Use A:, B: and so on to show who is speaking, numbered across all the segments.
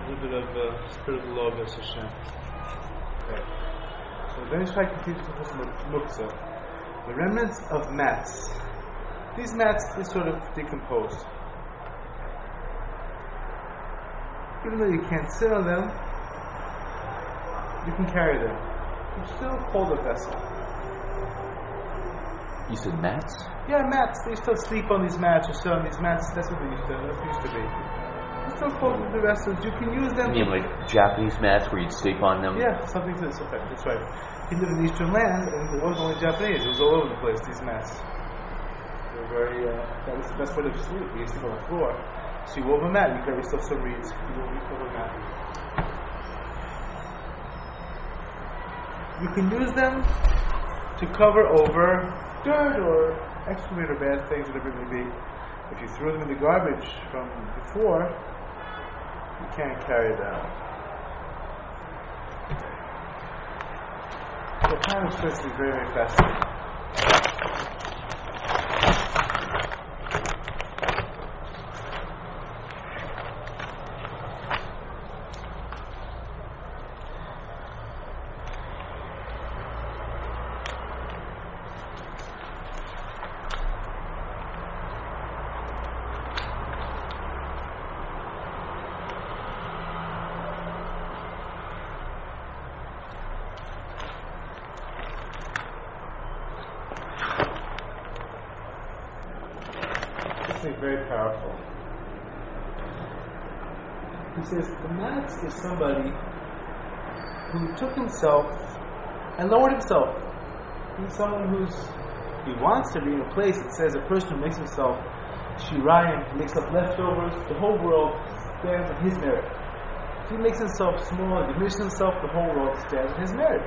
A: little bit of spiritual law of Hashem. Okay. So Ben Ish Chai continues with this muktzah. The remnants of mats. These mats is sort of decomposed. Even though you can't sit on them, you can carry them. You still hold a vessel.
B: You said mats?
A: Yeah, mats. They still sleep on these mats or sit on these mats. That's what they used to be. You still hold the vessels. You can use them.
B: You mean like Japanese mats where you'd sleep on them?
A: Yeah, something to this effect. That's right. He lived in Eastern land, and it wasn't only Japanese. It was all over the place, these mats. They were very, that was the best way to sleep. You used to sleep on the floor. So you wove a mat, you got yourself some reeds. You wove a mat. You can use them to cover over dirt or excrement or bad things, whatever it may be. If you threw them in the garbage from before, you can't carry them. So time of Swiss is very, very fascinating. Very powerful. He says the Mats is somebody who took himself and lowered himself. He's someone he wants to be in a place. It says a person who makes himself shirayim, makes up leftovers, the whole world stands on his merit. If he makes himself small, diminishes himself, the whole world stands on his merit.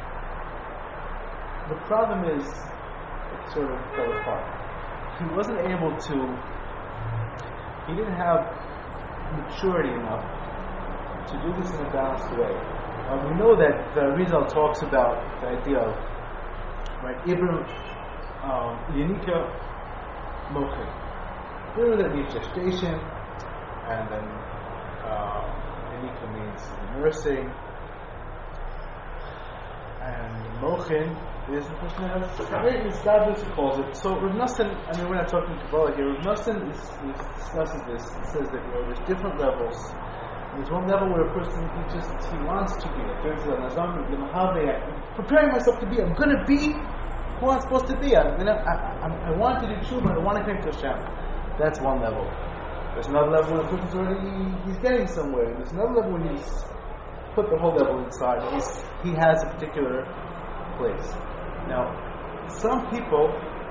A: The problem is it sort of fell apart. He wasn't able to. He didn't have maturity enough to do this in a balanced way. We know that the Rizal talks about the idea of Ibram Yanika Mochin. Ibram that means gestation, and then Yanika means nursing, and Mochin is the person that has great established, he calls it. So Rav Nosson, we're not talking Kabbalah here. Rav Nosson discusses this. He says that there's different levels. There's one level where a person he wants to be. Preparing myself to be. I'm going to be who I'm supposed to be. I want to do tshuva. I want to connect to Hashem. That's one level. There's another level where a person's already he's getting somewhere. There's another level where he's put the whole level inside. He has a particular place. Now, some people,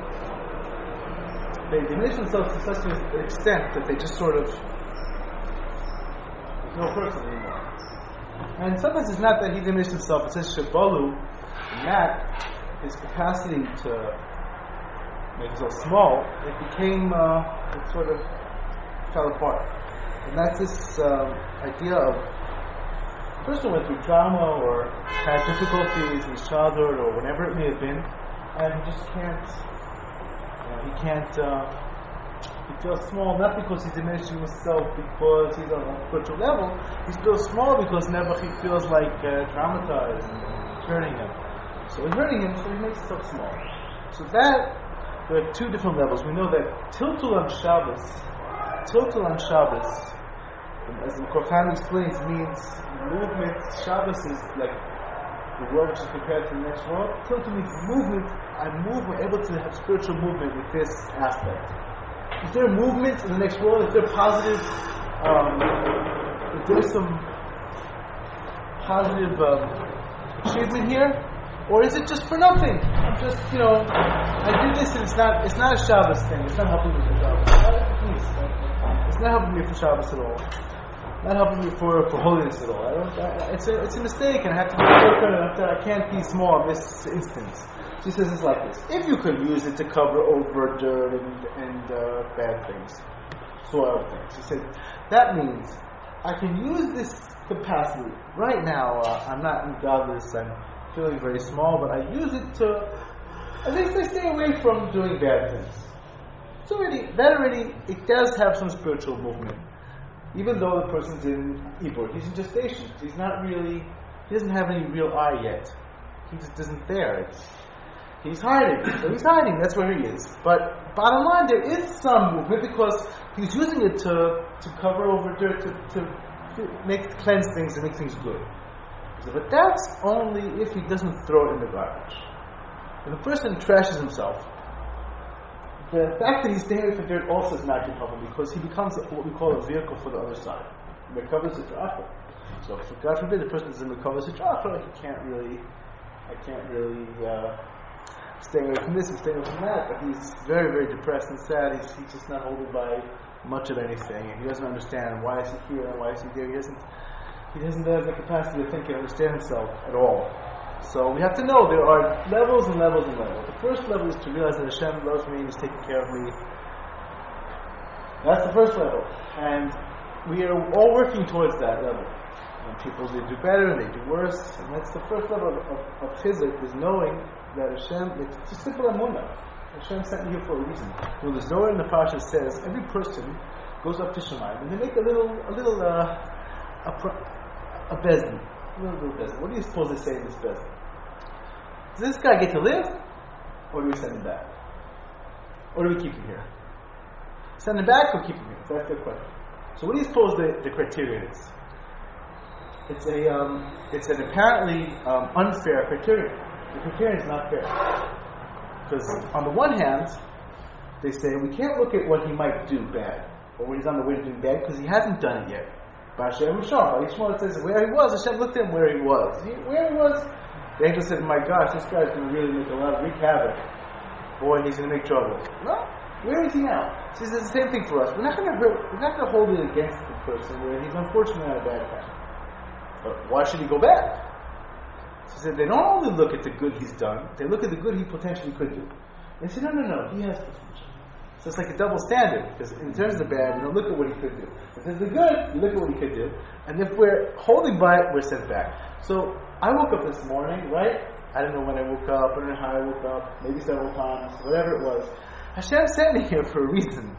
A: they diminish themselves to such an extent that they just sort of, there's no person anymore. And sometimes it's not that he diminished himself, it says Shabalu, and that, his capacity to make himself small, it became, it sort of fell apart. And that's this idea of a person went through trauma or had difficulties in his childhood or whenever it may have been, and he just can't, he feels small, not because he's diminishing himself because he's on a spiritual level, he feels small because never he feels like traumatized and it's hurting him. So it's hurting him, so he makes himself small. So there are two different levels. We know that Tiltul on Shabbos, as the Korfan explains, means movement. Shabbos is like the world which is compared to the next world. Tiltul means movement. We're able to have spiritual movement with this aspect. Is there movement in the next world? Is there positive, is there some positive achievement here? Or is it just for nothing? I'm just, I did this and it's not a Shabbos thing. It's not helping me for Shabbos. Please. It's not helping me for Shabbos at all. Not helping me for holiness at all. It's a mistake, and I have to be careful. I can't be small in this instance. She says it's like this: if you could use it to cover over dirt and bad things, soil things, she said that means I can use this capacity right now. I'm not godless. I'm feeling very small, but I use it to at least I stay away from doing bad things. So it does have some spiritual movement. even though the person's in Ibur. He's in gestation. He doesn't have any real eye yet. He just isn't there. He's hiding. So he's hiding. That's where he is. But bottom line, there is some movement because he's using it to cover over dirt, to cleanse things and make things good. But that's only if he doesn't throw it in the garbage. When a person trashes himself, the fact that he's staying away from dirt also is not going to help him because he becomes what we call a vehicle for the other side. He recovers the drachma. So if God forbid the person doesn't recover the drachma, I can't really stay away from this and stay away from that. But he's very, very depressed and sad. He's just not holding by much of anything, and he doesn't understand why is he here and why is he there. He doesn't have the capacity to think and understand himself at all. So we have to know there are levels and levels and levels. The first level is to realize that Hashem loves me and is taking care of me. That's the first level. And we are all working towards that level. And people, they do better and they do worse. And that's the first level of chizuk, is knowing that Hashem, it's a simple amunah. Hashem sent me here for a reason. Well, the Zohar in the Parsha says every person goes up to Shemayim and they make a little bezdin. A little bezdin. What do you suppose they say in this bezdin? Does this guy get to live? Or do we send him back? Or do we keep him here? Send him back or keep him here? That's the question. So what do you suppose the criterion is? It's an apparently unfair criterion. The criterion is not fair. Because on the one hand, they say we can't look at what he might do bad, or when he's on the way to doing bad, because he hasn't done it yet. Hashem says where he was, Hashem looked at him where he was. Where he was, the angel said, my gosh, this guy's going to really wreak havoc. Boy, he's going to make trouble. No, where is he now? She says the same thing for us. We're not going to hold it against the person where he's unfortunately on a bad path. But why should he go back? She said they don't only look at the good he's done, they look at the good he potentially could do. They say, no, he has potential. So it's like a double standard, because in terms of the bad, we don't look at what he could do. If there's the good, we look at what he could do. And if we're holding by it, we're sent back. So I woke up this morning, right? I don't know when I woke up, I don't know how I woke up, maybe several times, whatever it was. Hashem sent me here for a reason.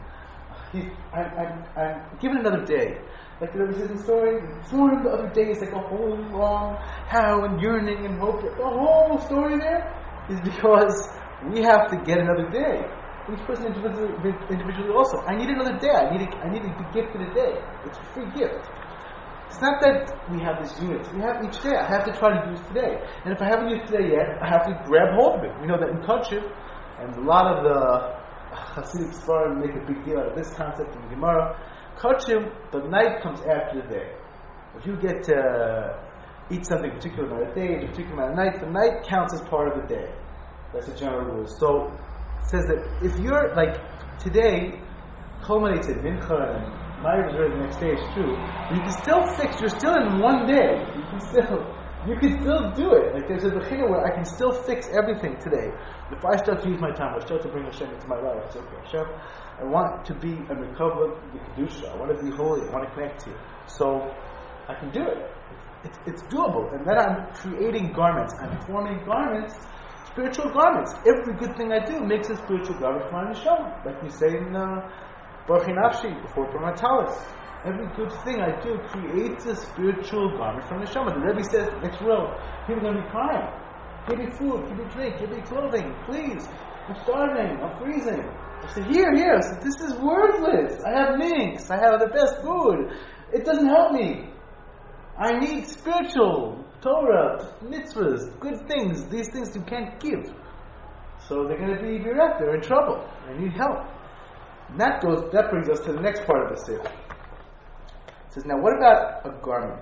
A: I'm given another day. Like the Rebbe says in the story, the other day is like a whole long how and yearning and hope. The whole story there is because we have to get another day. Each person individually also. I need another day. I need to be gifted a day. It's a free gift. It's not that we have this unit. We have each day. I have to try to use today. And if I haven't used today yet, I have to grab hold of it. We know that in Kachim, and a lot of the Hasidic Sfarim make a big deal out of this concept in Gemara. Kachim, the night comes after the day. If you get to eat something particular amount of day, a particular amount of night, the night counts as part of the day. That's the general rule. So it says that if you're like today culminates in Mincha and Ma'ariv is the next day, it's true. But you can still fix. You're still in one day. You can still do it. Like there's a bechina where I can still fix everything today. If I start to use my time, I start to bring Hashem into my life. It's okay, Hashem, I want to be a recover the kedusha. I want to be holy. I want to connect to you. So I can do it. It's doable. And then I'm creating garments. I'm forming garments, spiritual garments. Every good thing I do makes a spiritual garment for my neshama. Like we say in Baruch Nafshi before Pramatalis. Every good thing I do creates a spiritual garment from the neshama. The Rebbe says, next row, people are going to be crying. Give me food, give me drink, give me clothing, please. I'm starving, I'm freezing. I said, here. I said, this is worthless. I have minks, I have the best food. It doesn't help me. I need spiritual, Torah, mitzvahs, good things. These things you can't give. So they're going to be bereft, they're in trouble. They need help. And that brings us to the next part of the sefer. It says, now what about a garment?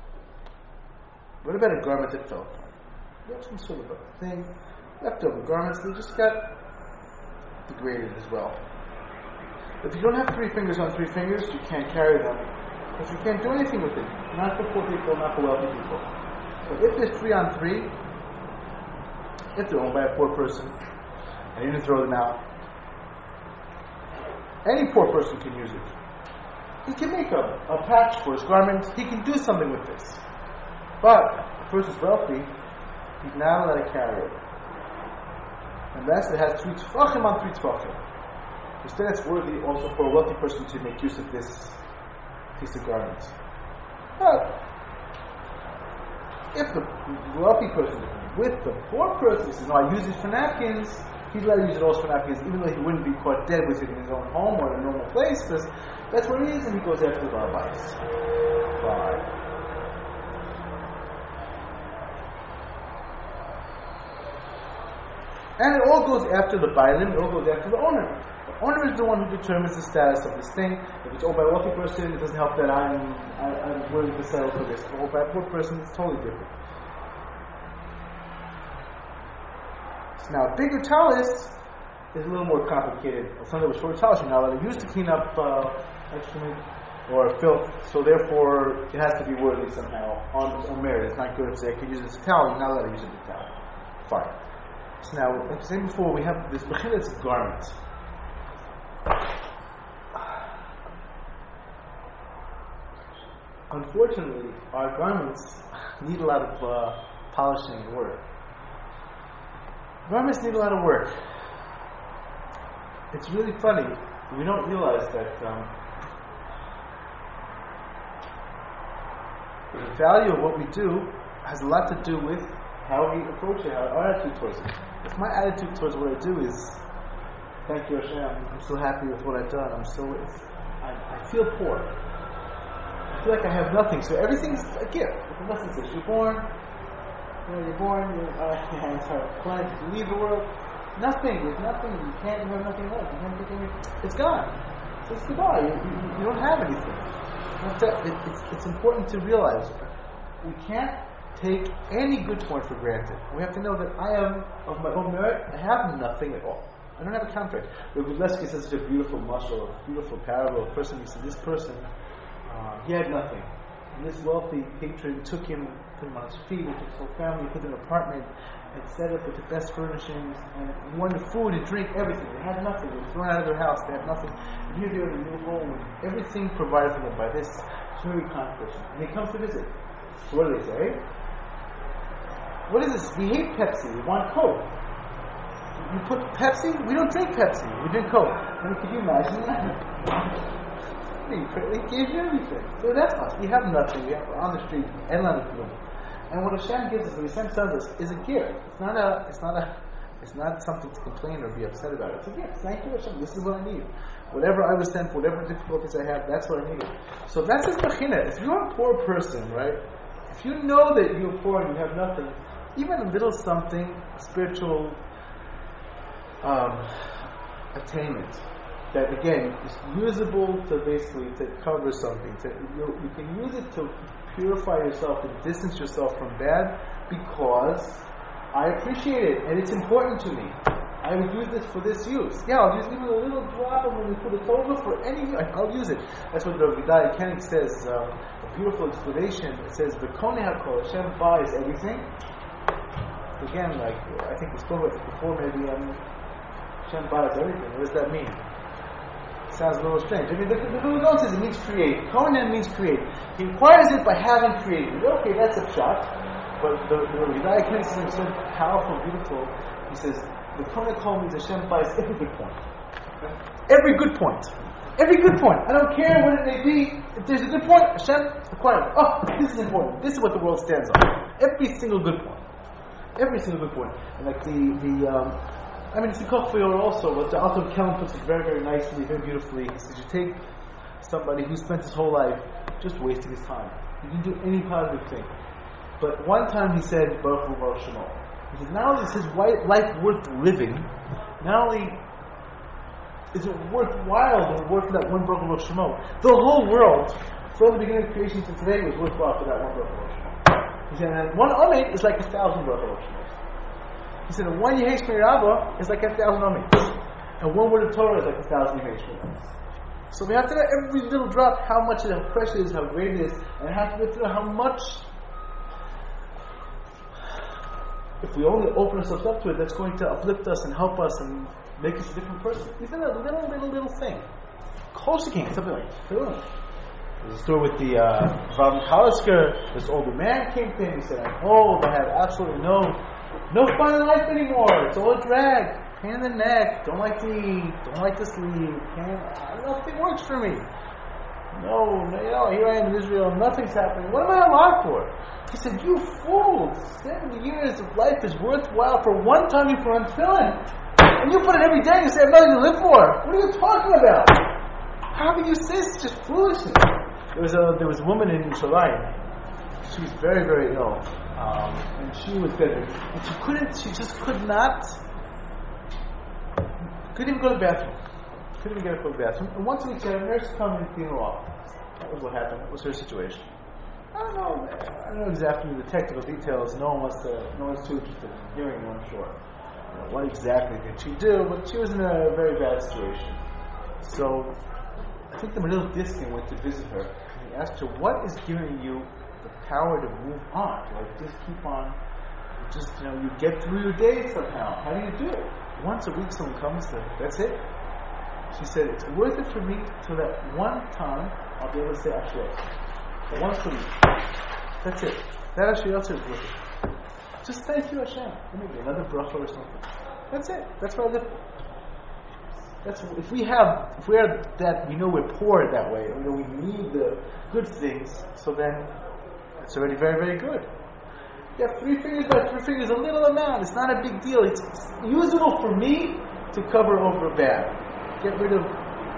A: What about a garment that fell apart? You have some sort of a thing, leftover garments, they just got degraded as well. If you don't have 3 fingers on 3 fingers, you can't carry them. But you can't do anything with it. Not for poor people, not for wealthy people. But if there's 3 on 3, if they're owned by a poor person, and you didn't throw them out, any poor person can use it. He can make a patch for his garment. He can do something with this. But if the person's wealthy, he's not allowed to carry it. Unless it has 3 tefachim on 3 tefachim. Instead, it's worthy also for a wealthy person to make use of this, to piece of garment. But if the wealthy person with the poor person says, no, I use it for napkins, he'd let him use it also for napkins, even though he wouldn't be caught dead with it in his own home or in a normal place, because that's what it is, and he goes after the rabbis. Fine. And it all goes after the bailim, it all goes after the owner. The owner is the one who determines the status of this thing. If it's owned by a wealthy person, it doesn't help that I'm willing to settle for this. If it's owned by a poor person, it's totally different. So now, a bigger talis is a little more complicated. Something with short talis, you're not allowed to use to clean up excrement or filth, so therefore it has to be worthy somehow on merit. It's not good if I could use it as a towel, you're not allowed to use it as a towel. Fine. So now, like I said before, we have this bechilas garment. Unfortunately, our garments need a lot of polishing and work. Garments need a lot of work. It's really funny. We don't realize that the value of what we do has a lot to do with how we approach it, our attitude towards it. If my attitude towards what I do is, thank you Hashem, I'm so happy with what I've done, I feel poor. I feel like I have nothing, so everything's a gift. Nothing says you're born, you're planted to leave the world. Nothing, there's nothing, you have nothing left, you can't take anything, it's gone. So it's goodbye, you don't have anything. It's important to realize we can't take any good point for granted. We have to know that I am, of my own merit, I have nothing at all. I don't have a contract. Rabbi Gudleski says such a beautiful mashal, a beautiful parable. A person, he said, this person, he had nothing. And this wealthy patron took him, put him on his feet, took his whole family, put him in an apartment, and set up with the best furnishings, and wanted food and drink, everything. They had nothing. They were thrown out of their house. They had nothing. And here they are in a new home, and everything provided for them by this very kind person. And he comes to visit. So what do they say? What is this? We hate Pepsi. We want Coke. You put Pepsi? We don't drink Pepsi. We drink Coke. I mean, could you imagine that? He gave you everything. So that's us. We have nothing. We have on the street. And what Hashem gives us, what Hashem tells us, is a gift. It's not something to complain or be upset about. It's a gift. Thank you, Hashem. This is what I need. Whatever I was sent for, whatever difficulties I have, that's what I needed. So that's his bechina. If you're a poor person, right? If you know that you're poor and you have nothing, even a little something, spiritual attainment, that again is usable to basically to cover something. You can use it to purify yourself and distance yourself from bad because I appreciate it and it's important to me. I would use this for this use. Yeah, I'll use even a little drop of when we put it over for any. I'll use it. That's what the Vidai Koenig says. A beautiful explanation. It says, "V'konei hakol." Hashem buys everything. Again, like I think we spoke about it before. Maybe Hashem buys everything. What does that mean? It sounds a little strange. I mean, the Vilna says it means create. Kohen means create. He acquires it by having created. Okay, that's a shot. But the Vidai Koenig says it's so powerful, beautiful. He says. The Kohen Kol means Hashem buys every good point. Every good point. Every good point. I don't care what it may be. If there's a good point, Hashem acquires it. Oh, this is important. This is what the world stands on. Every single good point. Every single good point. And like it's in Koch V'Yor also, but the Alton Kelm puts it very, very nicely, very beautifully. He says you take somebody who spent his whole life just wasting his time. He didn't do any positive thing. But one time he said, Baruch Hu Baruch Shemo. He says, not only is his life worth living, not only is it worthwhile to work for that one Baruch Hu Shemo, the whole world, from the beginning of creation to today, was worthwhile for that one Baruch Hu Shemo. He said, and one Omet is like 1,000 Baruch Hu Shemos. He said, and one Yehesh Me'irabah is like 1,000 Omets. And one word of Torah is like 1,000 Yehesh Me'irabah. So we have to know every little drop, how much it is, how precious it is, how great it is, and have to know how much. If we only open ourselves up to it, that's going to uplift us and help us and make us a different person. Even a little thing. Koshikin, something like film. There's a story with the Rav Kalisker. This older man came to him. He said, "I'm old. I have absolutely no fun in life anymore. It's all a drag. Pain in the neck. Don't like to eat. Don't like to sleep. Nothing works for me." No, here I am in Israel, nothing's happening. What am I alive for? He said, you fool, 70 years of life is worthwhile for one time you put on tefillin. And you put it every day and you say, I have nothing to live for. What are you talking about? How can you say it's just foolishness? There was a woman in Yerushalayim. She was very, very ill. And she was bedridden. And she just couldn't even go to the bathroom. Couldn't even get her to the bathroom. And once a week she had a nurse come and clean her off. That was what happened. That was her situation. I don't know exactly the technical details. No one's too interested in hearing them, I'm sure. What exactly did she do? But she was in a very bad situation. So I think the Menil Diskin went to visit her. And he asked her, what is giving you the power to move on? Like, just keep on. You get through your day somehow. How do you do it? Once a week someone comes, that's it. She said, it's worth it for me till that one time I'll be able to say Asher. Once a week. That's it. That Asher is worth it. Just thank you, Hashem. Maybe another bracha or something. That's it. That's what I live for. If we are that, we know we're poor that way. We know we need the good things. So then, it's already very, very good. You have 3 fingers by 3 fingers, a little amount. It's not a big deal. It's usable for me to cover over bad. Get rid of.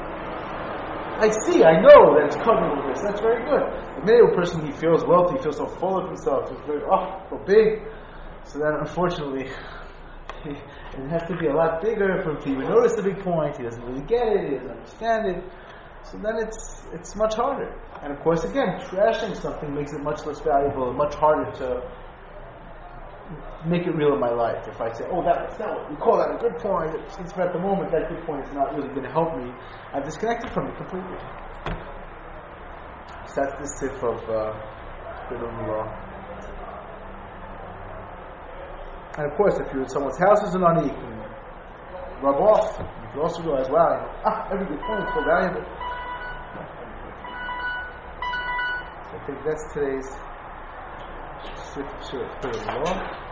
A: I know that it's covered with this. That's very good. Maybe a person, he feels wealthy, he feels so full of himself, he's very, so big. So then, unfortunately, it has to be a lot bigger for him to even notice the big point. He doesn't really get it. He doesn't understand it. So then it's much harder. And of course, again, trashing something makes it much less valuable and much harder to make it real in my life. If I say, that's not what we call that a good point, since at the moment that good point is not really going to help me, I've disconnected from it completely. So that's the sif of Bid'ah Law. And of course, if you're at someone's house as an ani, you can rub off. You can also realize, wow, every good point is so valuable. So I think that's today's sif of Bid'ah Law.